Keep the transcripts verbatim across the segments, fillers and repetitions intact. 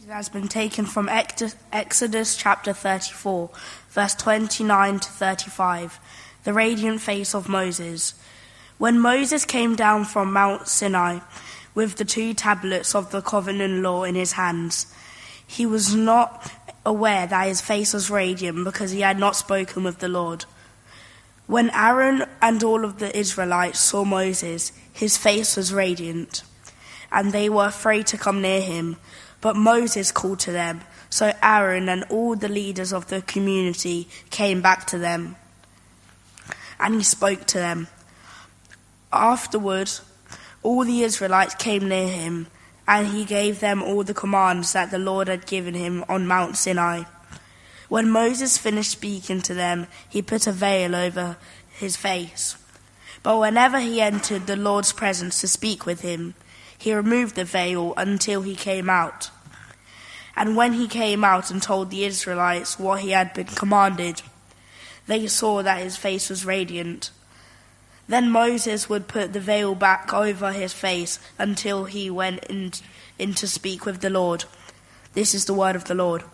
It has been taken from Exodus chapter thirty-four, verse twenty-nine to thirty-five, the radiant face of Moses. When Moses came down from Mount Sinai with the two tablets of the covenant law in his hands, he was not aware that his face was radiant because he had not spoken with the Lord. When Aaron and all of the Israelites saw Moses, his face was radiant, and they were afraid to come near him. But Moses called to them, so Aaron and all the leaders of the community came back to them, and he spoke to them. Afterward, all the Israelites came near him, and he gave them all the commands that the Lord had given him on Mount Sinai. When Moses finished speaking to them, he put a veil over his face. But whenever he entered the Lord's presence to speak with him, he removed the veil until he came out. And when he came out and told the Israelites what he had been commanded, they saw that his face was radiant. Then Moses would put the veil back over his face until he went in, in to speak with the Lord. This is the word of the Lord.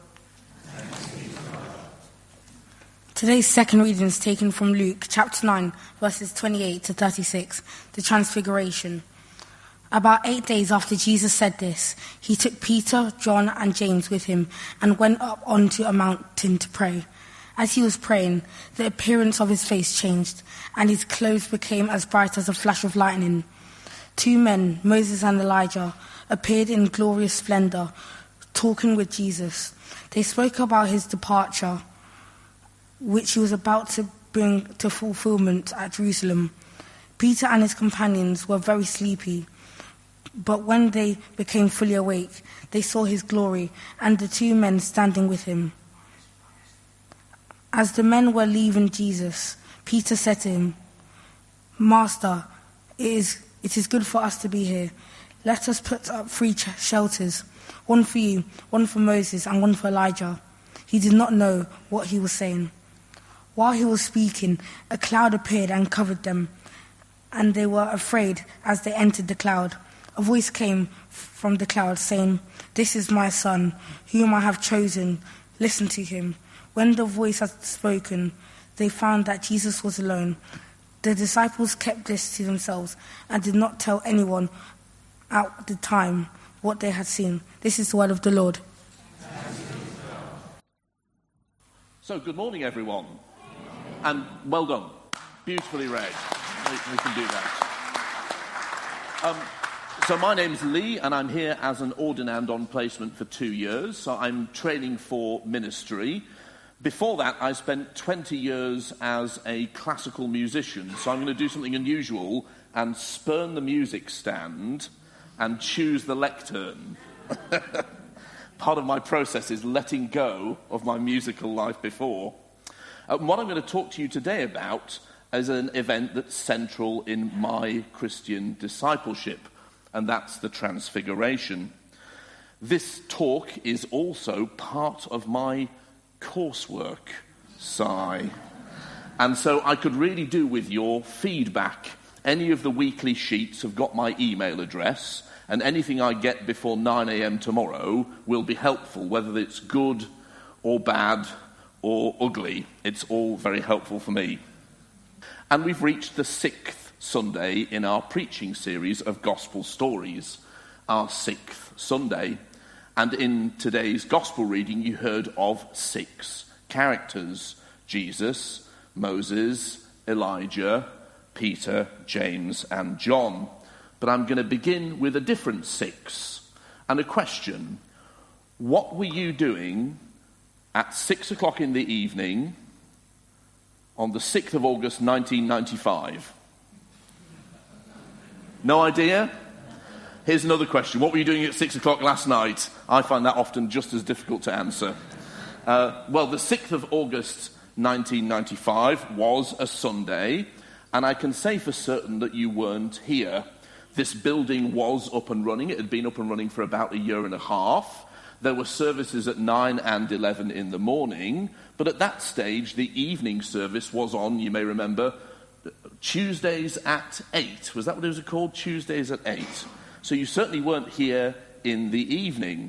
Today's second reading is taken from Luke chapter nine, verses twenty-eight to thirty-six, the Transfiguration. About eight days after Jesus said this, he took Peter, John, and James with him and went up onto a mountain to pray. As he was praying, the appearance of his face changed, and his clothes became as bright as a flash of lightning. Two men, Moses and Elijah, appeared in glorious splendor, talking with Jesus. They spoke about his departure, which he was about to bring to fulfillment at Jerusalem. Peter and his companions were very sleepy. But when they became fully awake, they saw his glory and the two men standing with him. As the men were leaving Jesus, Peter said to him, "Master, it is, it is good for us to be here. Let us put up three ch- shelters, one for you, one for Moses, and one for Elijah." He did not know what he was saying. While he was speaking, a cloud appeared and covered them, and they were afraid as they entered the cloud. A voice came from the cloud saying, "This is my son, whom I have chosen. Listen to him." When the voice had spoken, they found that Jesus was alone. The disciples kept this to themselves and did not tell anyone at the time what they had seen. This is the word of the Lord. So, good morning, everyone. And well done. Beautifully read. We, we can do that. Um, So my name's Lee, and I'm here as an ordinand on placement for two years. So I'm training for ministry. Before that, I spent twenty years as a classical musician. So I'm going to do something unusual and spurn the music stand and choose the lectern. Part of my process is letting go of my musical life before. And what I'm going to talk to you today about is an event that's central in my Christian discipleship, and that's the Transfiguration. This talk is also part of my coursework, sigh. And so I could really do with your feedback. Any of the weekly sheets have got my email address, and anything I get before nine a.m. tomorrow will be helpful, whether it's good or bad or ugly. It's all very helpful for me. And we've reached the sixth Sunday in our preaching series of Gospel Stories, our sixth Sunday. And in today's Gospel reading, you heard of six characters: Jesus, Moses, Elijah, Peter, James, and John. But I'm going to begin with a different six and a question. What were you doing at six o'clock in the evening on the sixth of August, nineteen ninety-five? No idea? Here's another question. What were you doing at six o'clock last night? I find that often just as difficult to answer. Uh, well, the sixth of August, nineteen ninety-five was a Sunday, and I can say for certain that you weren't here. This building was up and running. It had been up and running for about a year and a half. There were services at nine and eleven in the morning, but at that stage, the evening service was on, you may remember, Tuesdays at eight. Was that what it was called? Tuesdays at eight. So you certainly weren't here in the evening.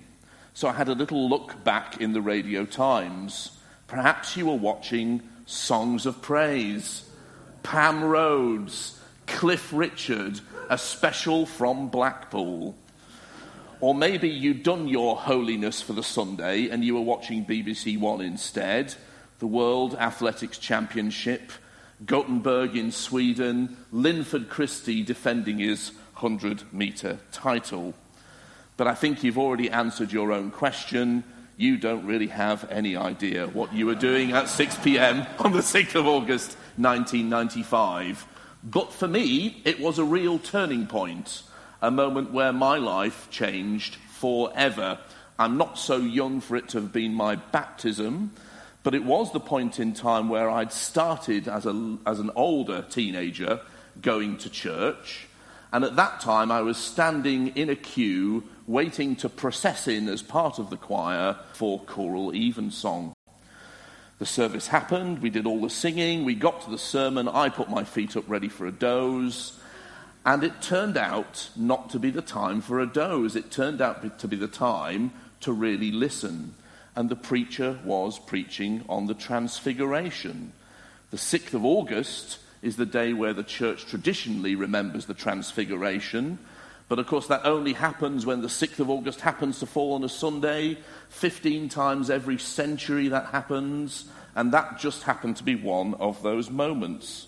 So I had a little look back in the Radio Times. Perhaps you were watching Songs of Praise, Pam Rhodes, Cliff Richard, a special from Blackpool. Or maybe you'd done your holiness for the Sunday and you were watching B B C One instead, the World Athletics Championship, Gothenburg in Sweden, Linford Christie defending his hundred-metre title. But I think you've already answered your own question. You don't really have any idea what you were doing at six p.m. on the sixth of August, nineteen ninety-five. But for me, it was a real turning point, a moment where my life changed forever. I'm not so young for it to have been my baptism, but it was the point in time where I'd started as a, as an older teenager going to church. And at that time, I was standing in a queue waiting to process in as part of the choir for choral evensong. The service happened, we did all the singing, we got to the sermon, I put my feet up ready for a doze, and it turned out not to be the time for a doze. It turned out to be the time to really listen. And the preacher was preaching on the Transfiguration. The sixth of August is the day where the church traditionally remembers the Transfiguration. But of course that only happens when the sixth of August happens to fall on a Sunday. Fifteen times every century that happens. And that just happened to be one of those moments.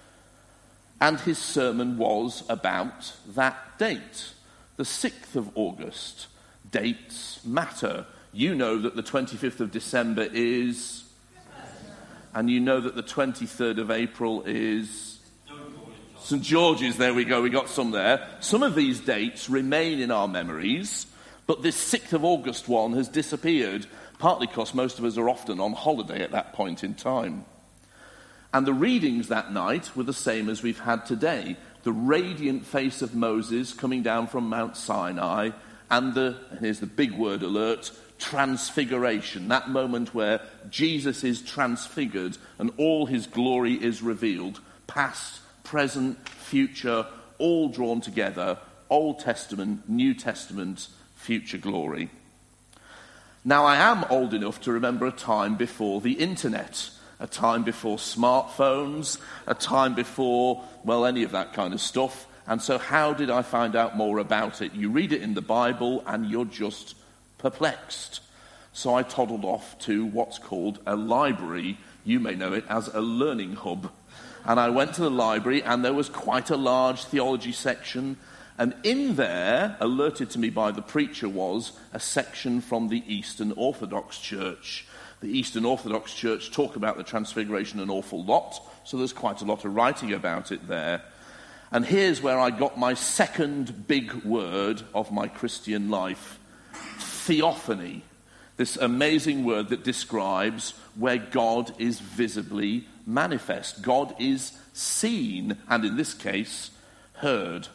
And his sermon was about that date, the sixth of August. Dates matter. You know that the twenty-fifth of December is... And you know that the twenty-third of April is Saint George's. There we go, we got some there. Some of these dates remain in our memories, but this sixth of August one has disappeared, partly because most of us are often on holiday at that point in time. And the readings that night were the same as we've had today. The radiant face of Moses coming down from Mount Sinai, and the, and here's the big word alert, Transfiguration, that moment where Jesus is transfigured and all his glory is revealed, past, present, future, all drawn together, Old Testament, New Testament, future glory. Now I am old enough to remember a time before the internet, a time before smartphones, a time before, well, any of that kind of stuff. And so how did I find out more about it? You read it in the Bible and you're just perplexed. So I toddled off to what's called a library. You may know it as a learning hub. And I went to the library and there was quite a large theology section. And in there, alerted to me by the preacher, was a section from the Eastern Orthodox Church. The Eastern Orthodox Church talk about the Transfiguration an awful lot, so there's quite a lot of writing about it there. And here's where I got my second big word of my Christian life. Theophany, this amazing word that describes where God is visibly manifest. God is seen, and in this case, heard.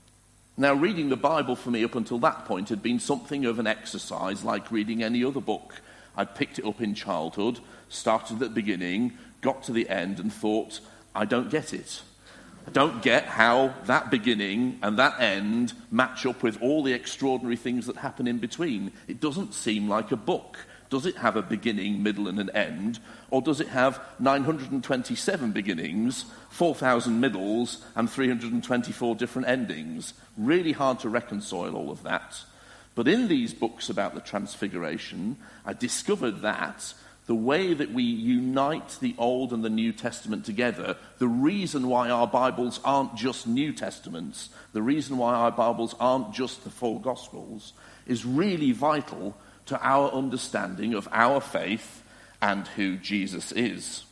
Now, reading the Bible for me up until that point had been something of an exercise like reading any other book. I'd picked it up in childhood, started at the beginning, got to the end and thought, I don't get it. I don't get how that beginning and that end match up with all the extraordinary things that happen in between. It doesn't seem like a book. Does it have a beginning, middle, and an end? Or does it have nine hundred twenty-seven beginnings, four thousand middles, and three hundred twenty-four different endings? Really hard to reconcile all of that. But in these books about the Transfiguration, I discovered that the way that we unite the Old and the New Testament together, the reason why our Bibles aren't just New Testaments, the reason why our Bibles aren't just the four Gospels, is really vital to our understanding of our faith and who Jesus is.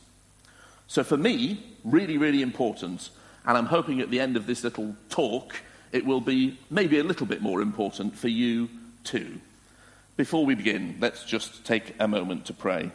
So for me, really, really important, and I'm hoping at the end of this little talk, it will be maybe a little bit more important for you too. Before we begin, let's just take a moment to pray.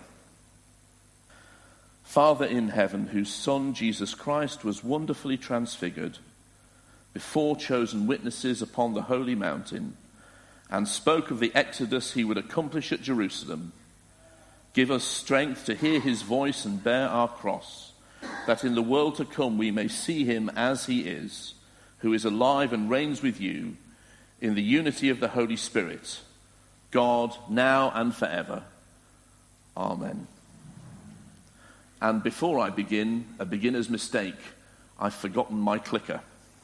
Father in heaven, whose Son, Jesus Christ, was wonderfully transfigured before chosen witnesses upon the holy mountain and spoke of the exodus he would accomplish at Jerusalem, give us strength to hear his voice and bear our cross, that in the world to come we may see him as he is, who is alive and reigns with you in the unity of the Holy Spirit, God, now and forever. Amen. And before I begin, a beginner's mistake. I've forgotten my clicker.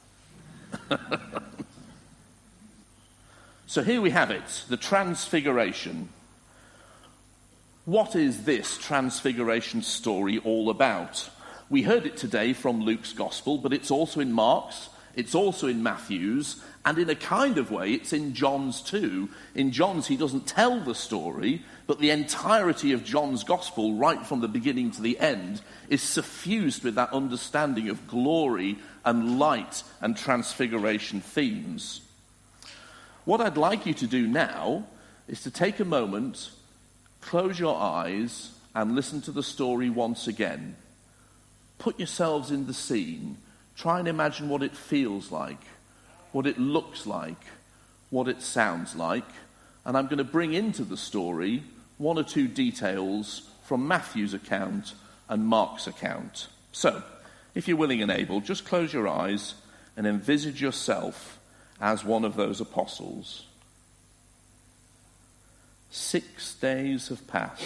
So here we have it, the Transfiguration. What is this Transfiguration story all about? We heard it today from Luke's Gospel, but it's also in Mark's, it's also in Matthew's, and in a kind of way, it's in John's too. In John's, he doesn't tell the story, but the entirety of John's Gospel, right from the beginning to the end, is suffused with that understanding of glory and light and transfiguration themes. What I'd like you to do now is to take a moment, close your eyes, and listen to the story once again. Put yourselves in the scene. Try and imagine what it feels like, what it looks like, what it sounds like. And I'm going to bring into the story one or two details from Matthew's account and Mark's account. So, if you're willing and able, just close your eyes and envisage yourself as one of those apostles. Six days have passed.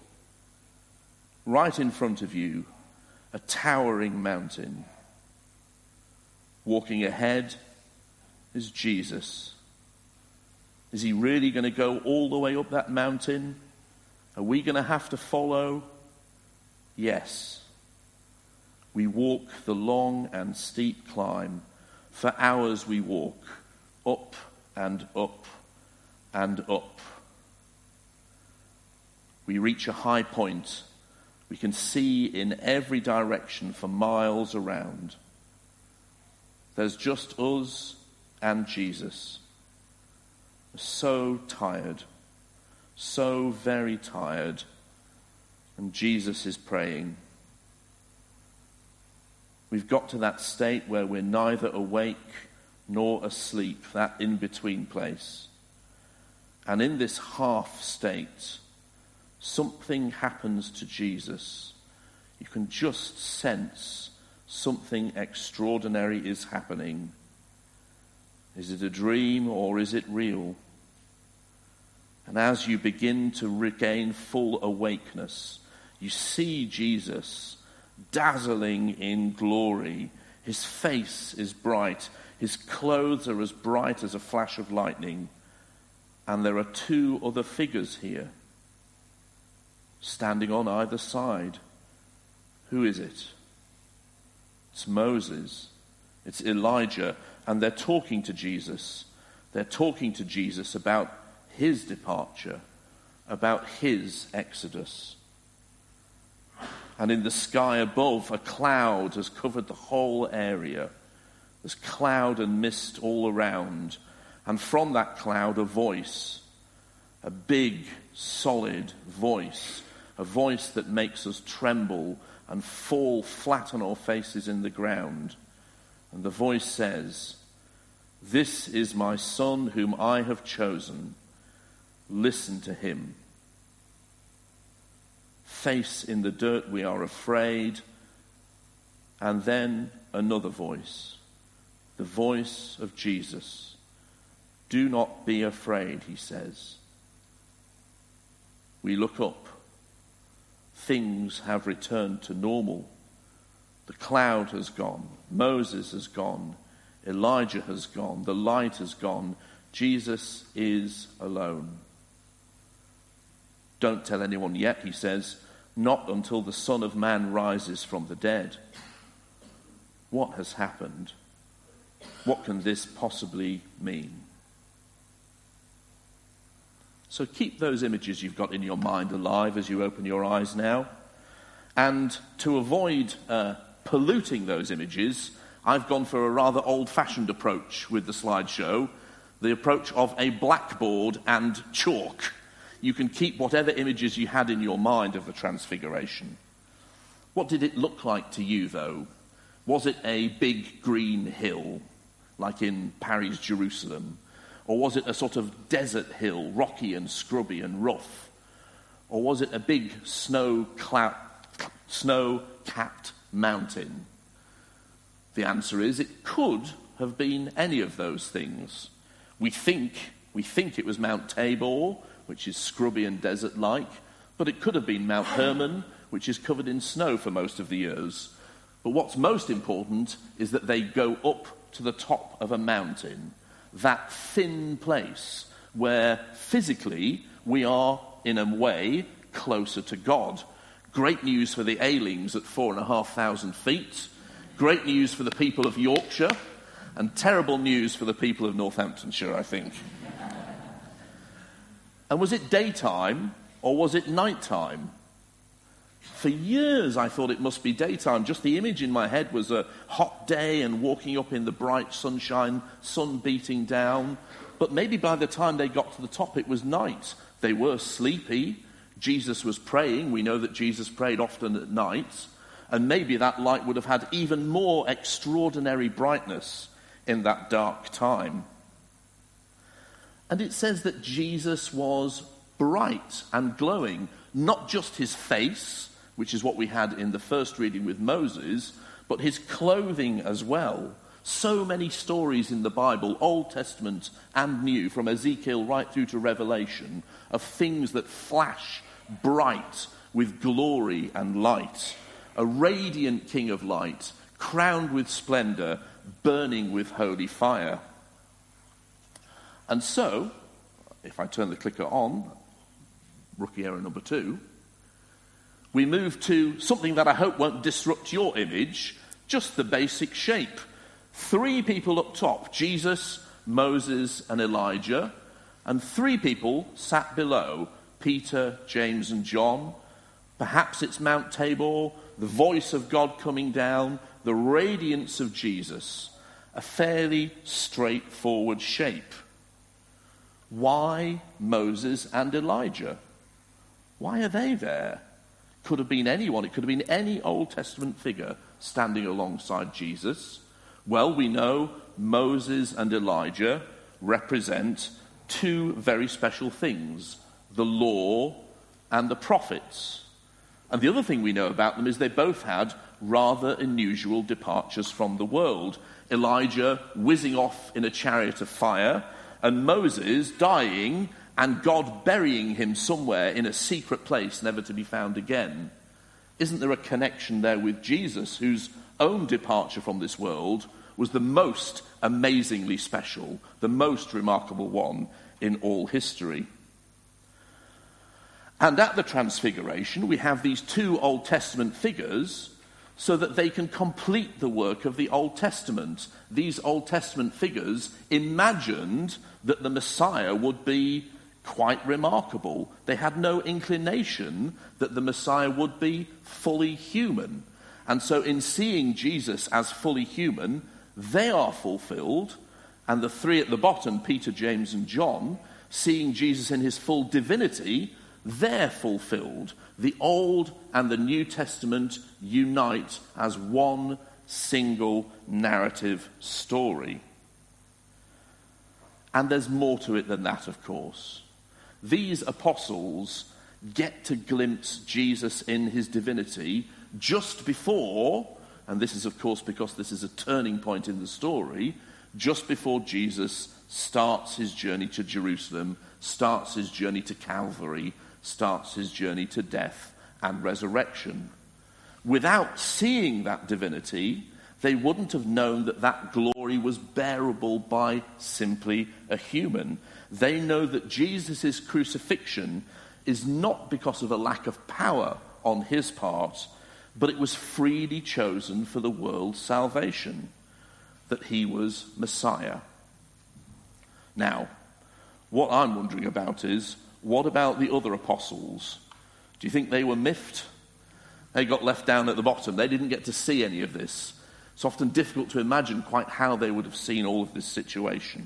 Right in front of you, a towering mountain. Walking ahead is Jesus. Is he really going to go all the way up that mountain? Are we going to have to follow? Yes. We walk the long and steep climb. For hours we walk, up and up and up. We reach a high point. We can see in every direction for miles around. There's just us and Jesus. We're so tired, so very tired, and Jesus is praying. We've got to that state where we're neither awake nor asleep, that in-between place. And in this half state, something happens to Jesus. You can just sense something extraordinary is happening. Is it a dream or is it real? And as you begin to regain full awakeness, you see Jesus dazzling in glory. His face is bright. His clothes are as bright as a flash of lightning. And there are two other figures here, standing on either side. Who is it? It's Moses. It's Elijah. And they're talking to Jesus. They're talking to Jesus about his departure, about his exodus. And in the sky above, a cloud has covered the whole area. There's cloud and mist all around. And from that cloud, a voice, a big, solid voice, a voice that makes us tremble and fall flat on our faces in the ground. And the voice says, "This is my son whom I have chosen. Listen to him." Face in the dirt, we are afraid. And then another voice, the voice of Jesus. "Do not be afraid," he says. We look up. Things have returned to normal. The cloud has gone. Moses has gone. Elijah has gone. The light has gone. Jesus is alone. "Don't tell anyone yet," he says, "not until the Son of Man rises from the dead." What has happened? What can this possibly mean? So keep those images you've got in your mind alive as you open your eyes now. And to avoid uh, polluting those images, I've gone for a rather old-fashioned approach with the slideshow, the approach of a blackboard and chalk. You can keep whatever images you had in your mind of the Transfiguration. What did it look like to you, though? Was it a big green hill, like in Paris, Jerusalem? Or was it a sort of desert hill, rocky and scrubby and rough? Or was it a big snow cloud, snow-capped mountain? The answer is it could have been any of those things. We think We think it was Mount Tabor, which is scrubby and desert-like, but it could have been Mount Hermon, which is covered in snow for most of the years. But what's most important is that they go up to the top of a mountain, that thin place where physically we are, in a way, closer to God. Great news for the Ailings at four and a half thousand feet. Great news for the people of Yorkshire, and terrible news for the people of Northamptonshire, I think. And was it daytime or was it nighttime? For years I thought it must be daytime. Just the image in my head was a hot day and walking up in the bright sunshine, sun beating down. But maybe by the time they got to the top it was night. They were sleepy. Jesus was praying. We know that Jesus prayed often at night. And maybe that light would have had even more extraordinary brightness in that dark time. And it says that Jesus was bright and glowing, not just his face, which is what we had in the first reading with Moses, but his clothing as well. So many stories in the Bible, Old Testament and New, from Ezekiel right through to Revelation, of things that flash bright with glory and light. A radiant king of light, crowned with splendor, burning with holy fire. And so, if I turn the clicker on, rookie error number two, we move to something that I hope won't disrupt your image, just the basic shape. Three people up top, Jesus, Moses, and Elijah, and three people sat below, Peter, James, and John. Perhaps it's Mount Tabor, the voice of God coming down, the radiance of Jesus, a fairly straightforward shape. Why Moses and Elijah? Why are they there? Could have been anyone. It could have been any Old Testament figure standing alongside Jesus. Well, we know Moses and Elijah represent two very special things, the law and the prophets. And the other thing we know about them is they both had rather unusual departures from the world. Elijah whizzing off in a chariot of fire, and Moses dying and God burying him somewhere in a secret place never to be found again. Isn't there a connection there with Jesus, whose own departure from this world was the most amazingly special, the most remarkable one in all history? And at the Transfiguration, we have these two Old Testament figures so that they can complete the work of the Old Testament. These Old Testament figures imagined that the Messiah would be quite remarkable. They had no inclination that the Messiah would be fully human. And so in seeing Jesus as fully human, they are fulfilled. And the three at the bottom, Peter, James, and John, seeing Jesus in his full divinity, they're fulfilled. The Old and the New Testament unite as one single narrative story. And there's more to it than that, of course. These apostles get to glimpse Jesus in his divinity just before, and this is of course because this is a turning point in the story, just before Jesus starts his journey to Jerusalem, starts his journey to Calvary, starts his journey to death and resurrection. Without seeing that divinity, they wouldn't have known that that glory was bearable by simply a human. They know that Jesus' crucifixion is not because of a lack of power on his part, but it was freely chosen for the world's salvation, that he was Messiah. Now, what I'm wondering about is, what about the other apostles? Do you think they were miffed? They got left down at the bottom. They didn't get to see any of this. It's often difficult to imagine quite how they would have seen all of this situation.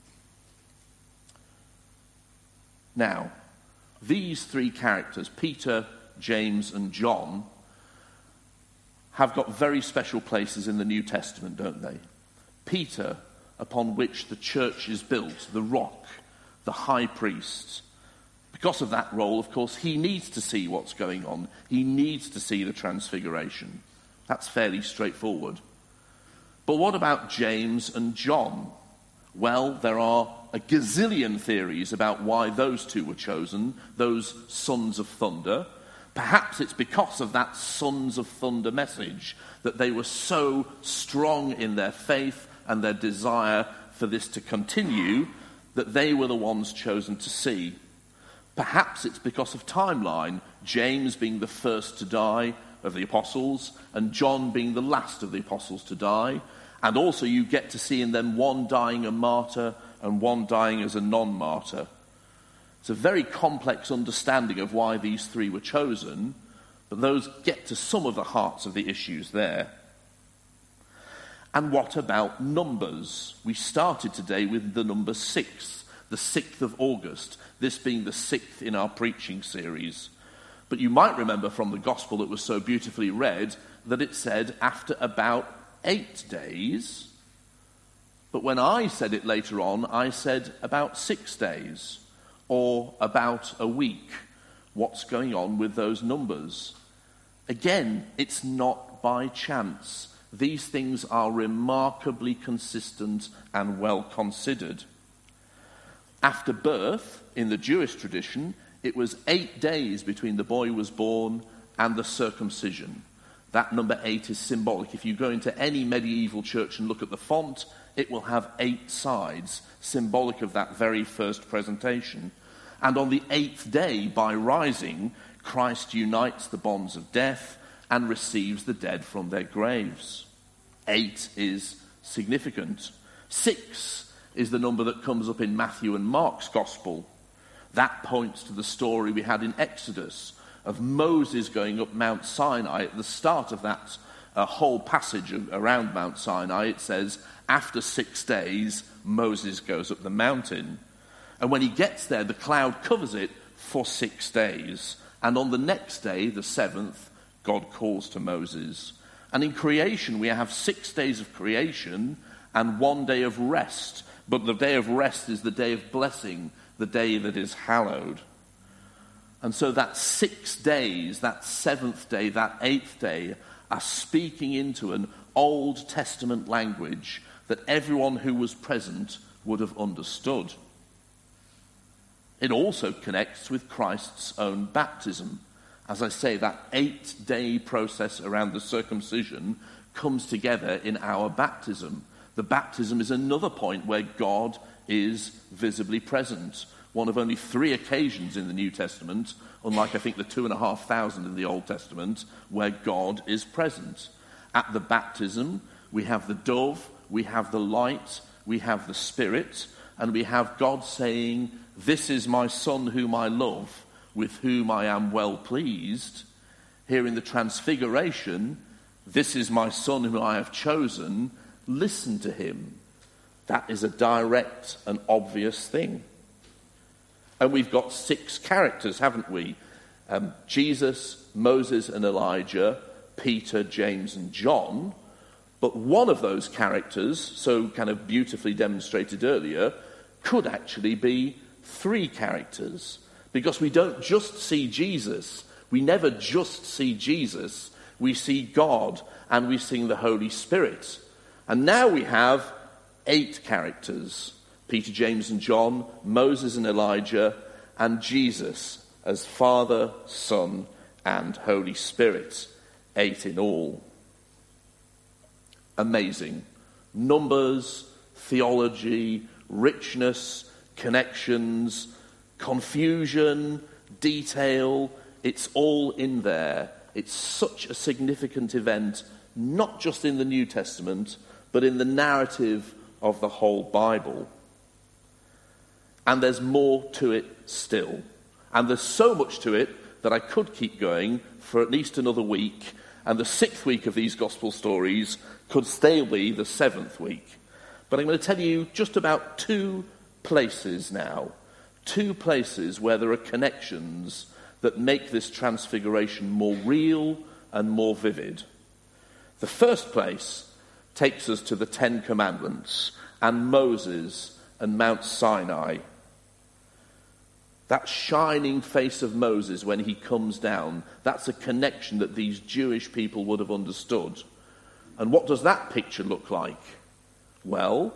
Now, these three characters, Peter, James, and John, have got very special places in the New Testament, don't they? Peter, upon which the church is built, the rock, the high priest. Because of that role, of course, he needs to see what's going on. He needs to see the Transfiguration. That's fairly straightforward. But what about James and John? Well, there are a gazillion theories about why those two were chosen, those sons of thunder. Perhaps it's because of that sons of thunder message that they were so strong in their faith and their desire for this to continue that they were the ones chosen to see. Perhaps it's because of timeline, James being the first to die of the apostles and John being the last of the apostles to die. And also you get to see in them one dying a martyr and one dying as a non-martyr. It's a very complex understanding of why these three were chosen, but those get to some of the hearts of the issues there. And what about numbers? We started today with the number six, the sixth of August, this being the sixth in our preaching series. But you might remember from the gospel that was so beautifully read that it said after about eight days. But when I said it later on, I said about six days or about a week. What's going on with those numbers? Again, it's not by chance. These things are remarkably consistent and well considered. After birth, in the Jewish tradition, it was eight days between the boy was born and the circumcision. That number eight is symbolic. If you go into any medieval church and look at the font, it will have eight sides, symbolic of that very first presentation. And on the eighth day, by rising, Christ unites the bonds of death and receives the dead from their graves. Eight is significant. Six is the number that comes up in Matthew and Mark's gospel. That points to the story we had in Exodus of Moses going up Mount Sinai. At the start of that uh, whole passage of, around Mount Sinai, it says, after six days, Moses goes up the mountain. And when he gets there, the cloud covers it for six days. And on the next day, the seventh, God calls to Moses. And in creation, we have six days of creation and one day of rest. But the day of rest is the day of blessing, the day that is hallowed. And so that six days, that seventh day, that eighth day, are speaking into an Old Testament language that everyone who was present would have understood. It also connects with Christ's own baptism. As I say, that eight-day process around the circumcision comes together in our baptism. The baptism is another point where God is visibly present. One of only three occasions in the New Testament, unlike I think the two and a half thousand in the Old Testament, where God is present. At the baptism, we have the dove, we have the light, we have the Spirit, and we have God saying, "This is my Son whom I love, with whom I am well pleased." Here in the Transfiguration, "This is my Son whom I have chosen, listen to him." That is a direct and obvious thing. And we've got six characters, haven't we? Um, Jesus, Moses and Elijah, Peter, James and John. But one of those characters, so kind of beautifully demonstrated earlier, could actually be three characters. Because we don't just see Jesus. We never just see Jesus. We see God and we see the Holy Spirit. And now we have eight characters. Peter, James and John, Moses and Elijah, and Jesus as Father, Son, and Holy Spirit. Eight in all. Amazing. Numbers, theology, richness, connections, confusion, detail. It's all in there. It's such a significant event, not just in the New Testament, but in the narrative of the whole Bible. And there's more to it still. And there's so much to it that I could keep going for at least another week. And the sixth week of these gospel stories could still be the seventh week. But I'm going to tell you just about two places now. Two places where there are connections that make this transfiguration more real and more vivid. The first place takes us to the Ten Commandments and Moses and Mount Sinai. That shining face of Moses when he comes down, that's a connection that these Jewish people would have understood. And what does that picture look like? Well,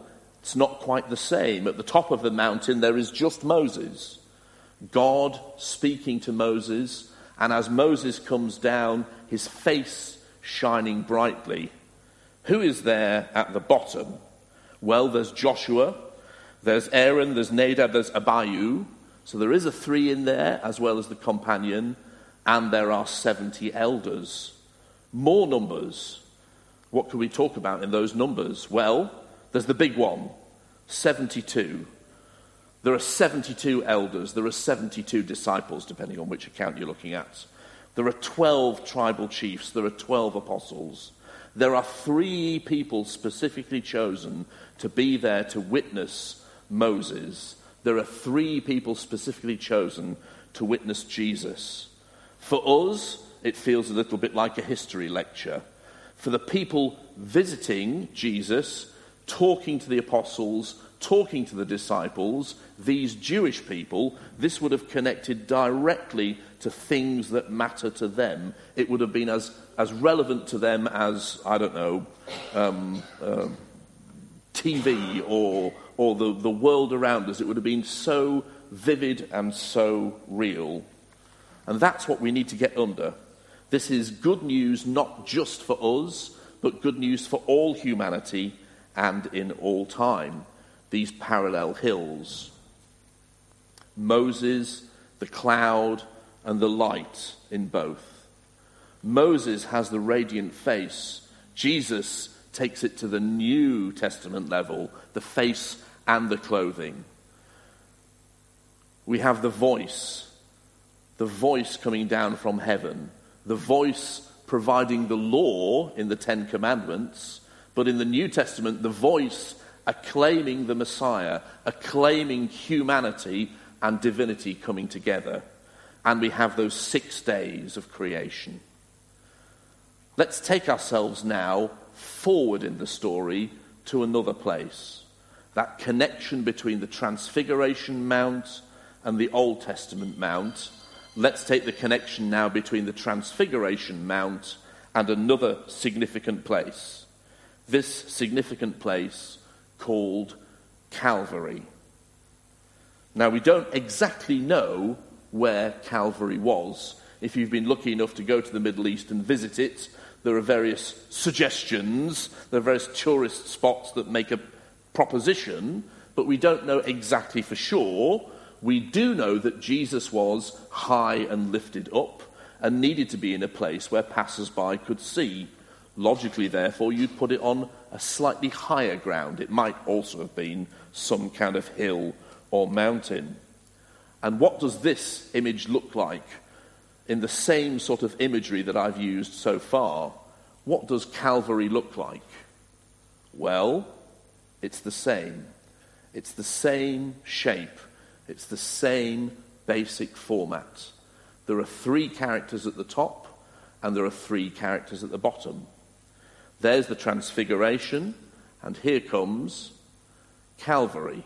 It's not quite the same. At the top of the mountain, there is just Moses, God speaking to Moses, and as Moses comes down, his face shining brightly. Who is there at the bottom? Well, there's Joshua, there's Aaron, there's Nadab, there's Abihu. So there is a three in there, as well as the companion, and there are seventy elders. More numbers. What can we talk about in those numbers? Well, there's the big one, seventy-two. There are seventy-two elders. There are seventy-two disciples, depending on which account you're looking at. There are twelve tribal chiefs. There are twelve apostles. There are three people specifically chosen to be there to witness Moses. There are three people specifically chosen to witness Jesus. For us, it feels a little bit like a history lecture. For the people visiting Jesus, talking to the apostles, talking to the disciples, these Jewish people, this would have connected directly to things that matter to them. It would have been as, as relevant to them as, I don't know, um, uh, T V or, or the, the world around us. It would have been so vivid and so real. And that's what we need to get under. This is good news not just for us, but good news for all humanity and in all time. These parallel hills. Moses, the cloud, and the light in both. Moses has the radiant face. Jesus takes it to the New Testament level, the face and the clothing. We have the voice, the voice coming down from heaven, the voice providing the law in the Ten Commandments, but in the New Testament, the voice acclaiming the Messiah, acclaiming humanity and divinity coming together. And we have those six days of creation. Let's take ourselves now forward in the story to another place. That connection between the Transfiguration Mount and the Old Testament Mount. Let's take the connection now between the Transfiguration Mount and another significant place. This significant place called Calvary. Now, we don't exactly know where Calvary was. If you've been lucky enough to go to the Middle East and visit it, there are various suggestions, there are various tourist spots that make a proposition, but we don't know exactly for sure. We do know that Jesus was high and lifted up and needed to be in a place where passers-by could see. Logically, therefore, you'd put it on a slightly higher ground. It might also have been some kind of hill or mountain. And what does this image look like? In the same sort of imagery that I've used so far, what does Calvary look like? Well, it's the same. It's the same shape. It's the same basic format. There are three characters at the top, and there are three characters at the bottom. There's the Transfiguration, and here comes Calvary.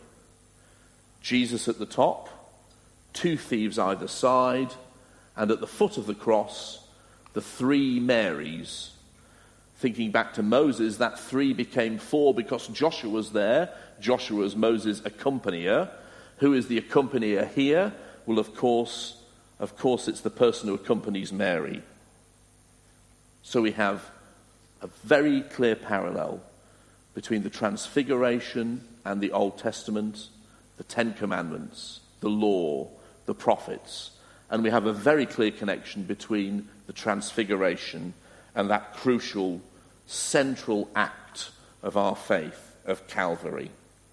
Jesus at the top, two thieves either side, and at the foot of the cross, the three Marys. Thinking back to Moses, that three became four because Joshua was there. Joshua was Moses' accompanier. Who is the accompanier here? Well, of course, of course, it's the person who accompanies Mary. So we have a very clear parallel between the Transfiguration and the Old Testament, the Ten Commandments, the law, the prophets. And we have a very clear connection between the Transfiguration and that crucial central act of our faith, of Calvary.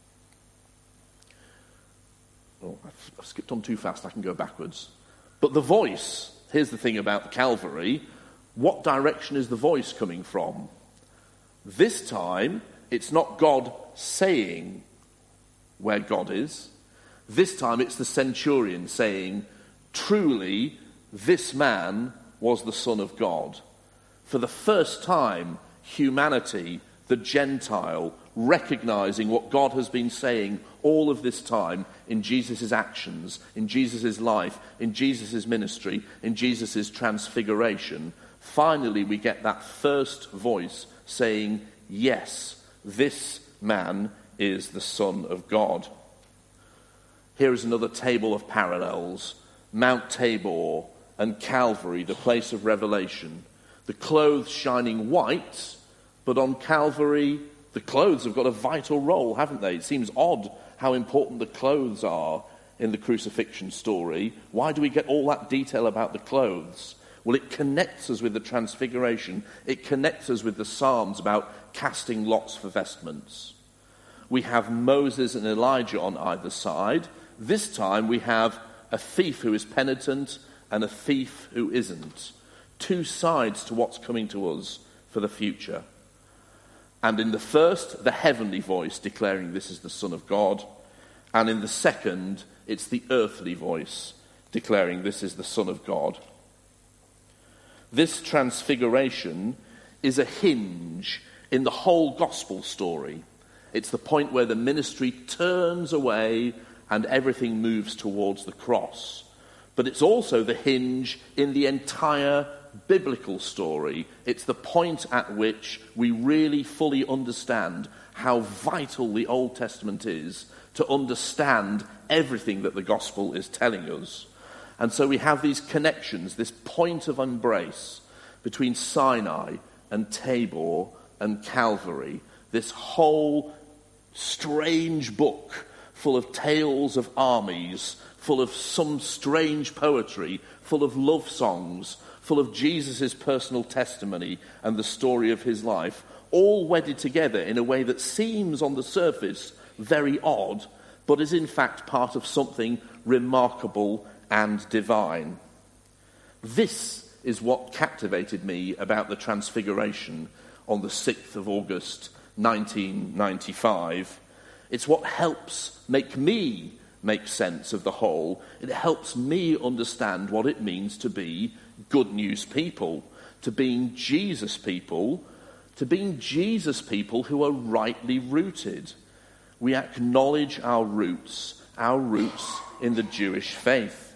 Oh, I've, I've skipped on too fast, I can go backwards. But the voice, here's the thing about Calvary, what direction is the voice coming from? This time, it's not God saying where God is. This time it's the centurion saying, truly, this man was the Son of God. For the first time, humanity, the Gentile, recognizing what God has been saying all of this time in Jesus' actions, in Jesus' life, in Jesus' ministry, in Jesus' transfiguration. Finally, we get that first voice saying, yes, this man is the Son of God. Here is another table of parallels. Mount Tabor and Calvary, the place of revelation. The clothes shining white, but on Calvary, the clothes have got a vital role, haven't they? It seems odd how important the clothes are in the crucifixion story. Why do we get all that detail about the clothes? Well, it connects us with the Transfiguration. It connects us with the Psalms about casting lots for vestments. We have Moses and Elijah on either side. This time we have a thief who is penitent and a thief who isn't. Two sides to what's coming to us for the future. And in the first, the heavenly voice declaring this is the Son of God. And in the second, it's the earthly voice declaring this is the Son of God. This transfiguration is a hinge in the whole gospel story. It's the point where the ministry turns away and everything moves towards the cross. But it's also the hinge in the entire biblical story. It's the point at which we really fully understand how vital the Old Testament is to understand everything that the gospel is telling us. And so we have these connections, this point of embrace between Sinai and Tabor and Calvary, this whole strange book full of tales of armies, full of some strange poetry, full of love songs, full of Jesus' personal testimony and the story of his life, all wedded together in a way that seems on the surface very odd, but is in fact part of something remarkable and divine. This is what captivated me about the Transfiguration on the sixth of August nineteen ninety-five. It's what helps make me make sense of the whole. It helps me understand what it means to be good news people, to being Jesus people, to being Jesus people who are rightly rooted. We acknowledge our roots, our roots in the Jewish faith.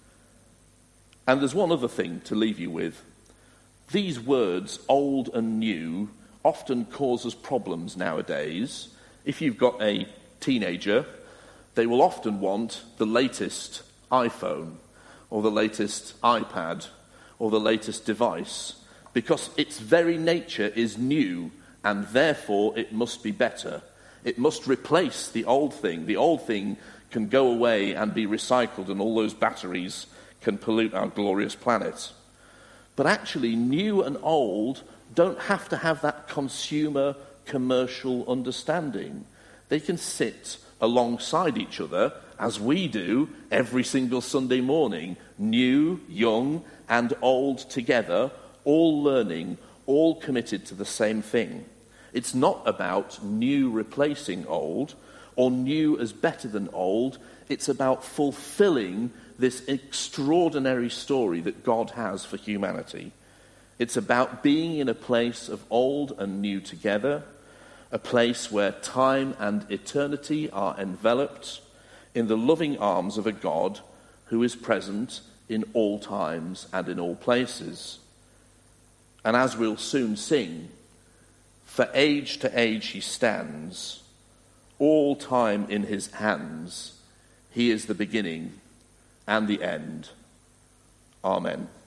And there's one other thing to leave you with. These words, old and new, often cause us problems nowadays. If you've got a teenager, they will often want the latest iPhone or the latest iPad or the latest device, because its very nature is new and therefore it must be better. It must replace the old thing. The old thing can go away and be recycled, and all those batteries can pollute our glorious planet. But actually, new and old don't have to have that consumer commercial understanding. They can sit alongside each other, as we do every single Sunday morning, new, young, and old together, all learning, all committed to the same thing. It's not about new replacing old, or new as better than old. It's about fulfilling this extraordinary story that God has for humanity. It's about being in a place of old and new together, a place where time and eternity are enveloped in the loving arms of a God who is present in all times and in all places. And as we'll soon sing, for age to age he stands, all time in his hands. He is the beginning and the end. Amen.